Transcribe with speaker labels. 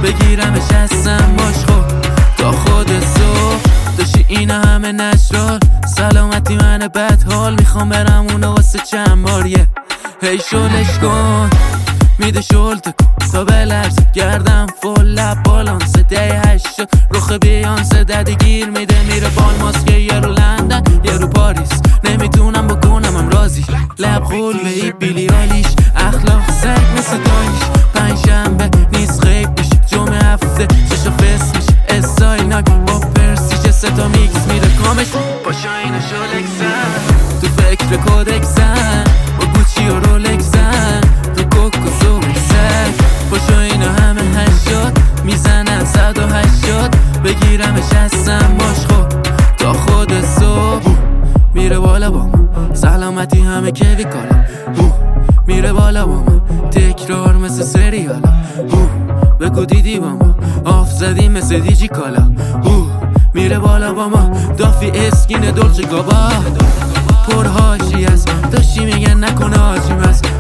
Speaker 1: بگیرمش هستم باش خب تا خود صبح داشتی اینا همه نشرال سلامتی من بد حال میخوام برم اونو واسه چند باریه هی شلش کن میده شلت کن تا بلرز گردم فل لب بالانس ده 8 رخ بیانسه ددی گیر میده میره بالماس که یه رو لندن یه رو پاریس نمیتونم بکنم هم راضی لب خول به ای بیلی آلیش اخلاق سگ مثل دایش پنجشنبه نیست غیب میشه جمعه هفته چشا فس میشه استایل با پرسیچه ستا میکس میره کامش پاشا اینو شلکسن تو فکر کودکسن با گوچی و رولکسن تو کوک و زورکسن پاشا اینو همه هشتاد میزنن 180 بگیرمش هستم باش خب تا خود صبح میره بالا با ما سلامتی همه کیوی کالا میره بالا با ما تکرار مثل سریالا بگو دیدی با ما آف زدی مثل دیجی کالا میره بالا با ما دافی اسکین دولچه گابا پرهاشی است داشتی میگن نکنه آجیم است